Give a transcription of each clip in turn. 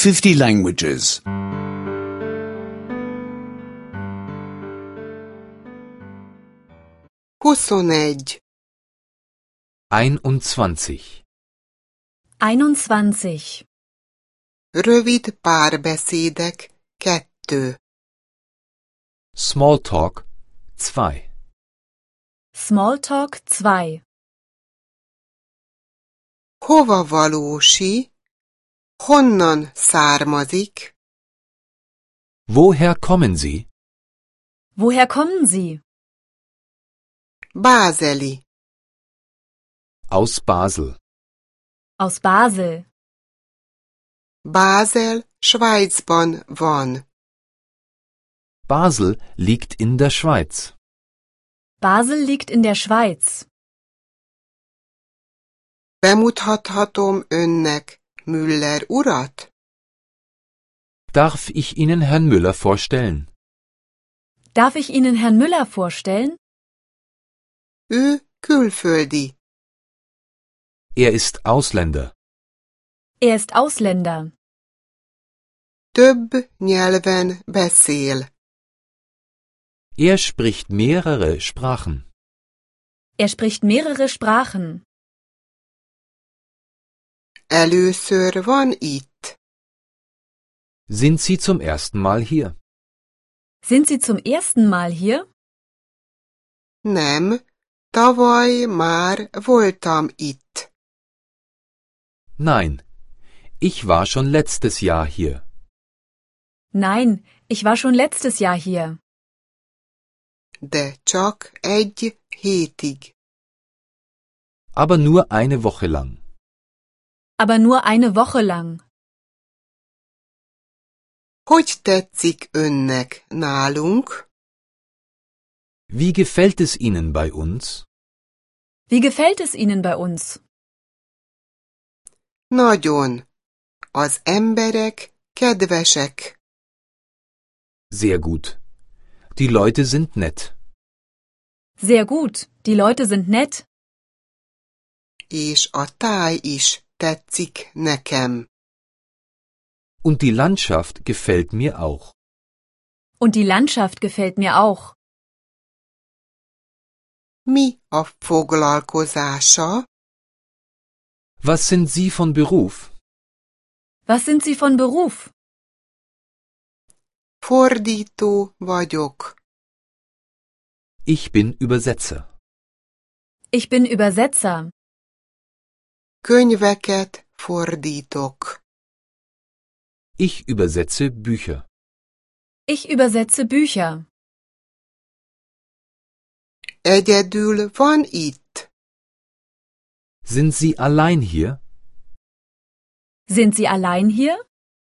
50 languages. 21. 21. 21. Rövid párbeszédek 2. Smalltalk 2. Smalltalk 2. Hova valósi? Honnan származik? Woher kommen Sie? Woher kommen Sie? Bázeli. Aus Basel. Aus Basel. Bázel Svájcban van. Basel liegt in der Schweiz. Basel liegt in der Schweiz. Bemutathatom önnek Müller urat? Darf ich Ihnen Herrn Müller vorstellen? Darf ich Ihnen Herrn Müller vorstellen? Ő külföldi. Er ist Ausländer. Er ist Ausländer. Több nyelven beszél. Er spricht mehrere Sprachen. Er spricht mehrere Sprachen. Először van itt. Sind Sie zum ersten Mal hier? Sind Sie zum ersten Mal hier? Nem, tavaly már voltam itt. Nein, ich war schon letztes Jahr hier. Nein, ich war schon letztes Jahr hier. De csak egy hétig. Aber nur eine Woche lang. Aber nur eine Woche lang. Hogy tetszik önnek nálunk? Wie gefällt es Ihnen bei uns? Wie gefällt es Ihnen bei uns? Nagyon. Az emberek kedvesek. Sehr gut. Die Leute sind nett. Sehr gut. Die Leute sind nett. És a táj is tetszik nekem. Und die Landschaft gefällt mir auch. Und die Landschaft gefällt mir auch. Mi a foglalkozása? Was sind Sie von Beruf? Was sind Sie von Beruf? Fordító vagyok. Ich bin Übersetzer. Ich bin Übersetzer. Könyveket fordítok. Ich übersetze Bücher. Ich übersetze Bücher. Egyedül van itt. Sind Sie allein hier? Sind Sie allein hier?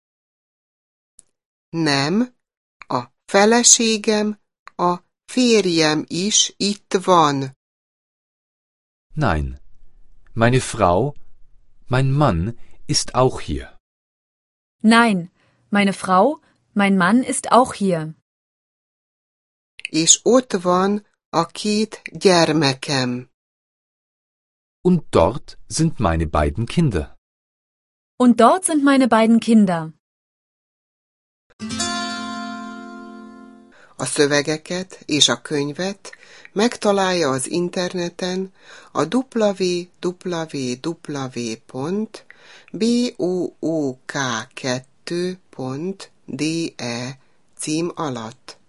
Nem, a feleségem, a férjem is itt van. Nein. Meine Frau, mein Mann ist auch hier. Nein, meine Frau, mein Mann ist auch hier. És ott van a két gyermekem. Und dort sind meine beiden Kinder. Und dort sind meine beiden Kinder. A szövegeket és a könyvet megtalálja az interneten a www.book2.de cím alatt.